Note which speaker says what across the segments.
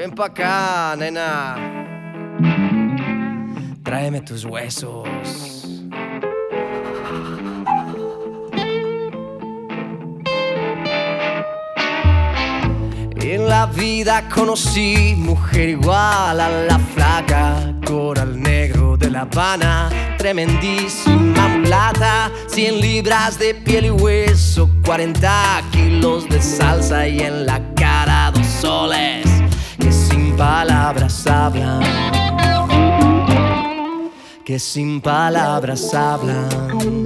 Speaker 1: Ven pa' acá, nena. Tráeme tus huesos. En la vida conocí mujer igual a la flaca, coral negro de La Habana, tremendísima mulata, 100 libras de piel y hueso, 40 kilos de salsa y en la cara 2 soles que sin palabras hablan, que sin palabras hablan.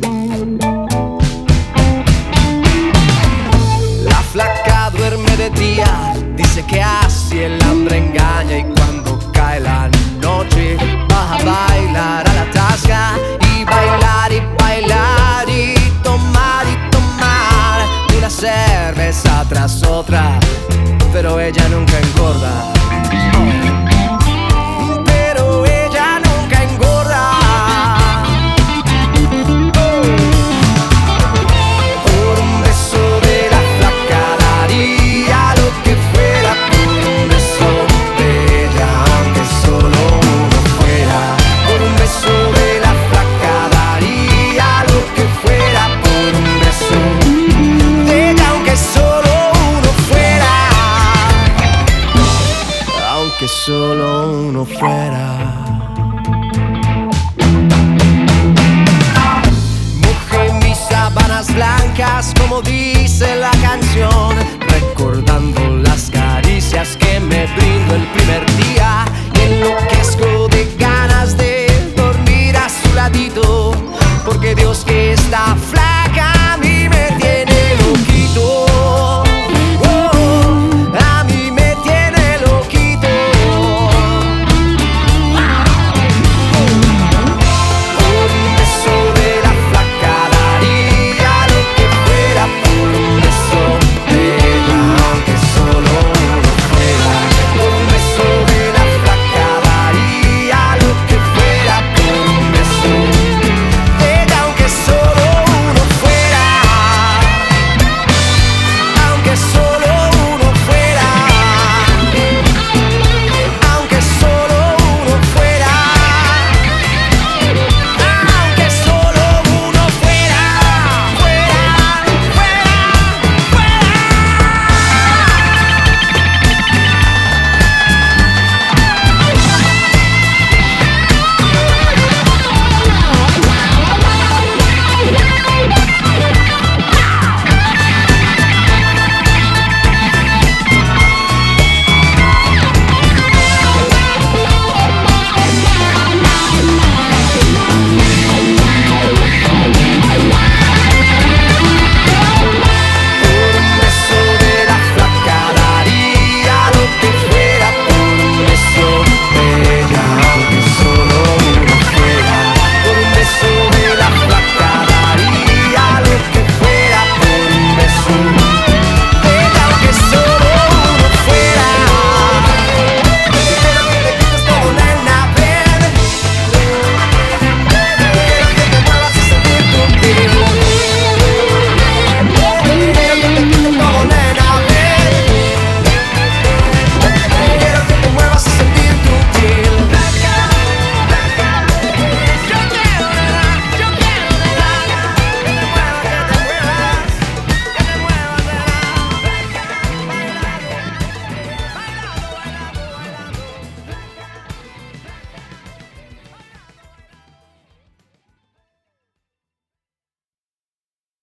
Speaker 1: La flaca duerme de día, dice que así el hambre engaña, y cuando cae la noche va a bailar a la tasca, y bailar y bailar y tomar una cerveza tras otra, pero ella nunca engorda. Pero ella nunca engorda. Por un beso de la flaca daría lo que fuera, por un beso de ella, aunque solo uno fuera. Por un beso de la flaca daría lo que fuera, por un beso de ella, aunque solo uno fuera. Aunque solo uno fuera. Mojé mis sábanas blancas, como dice la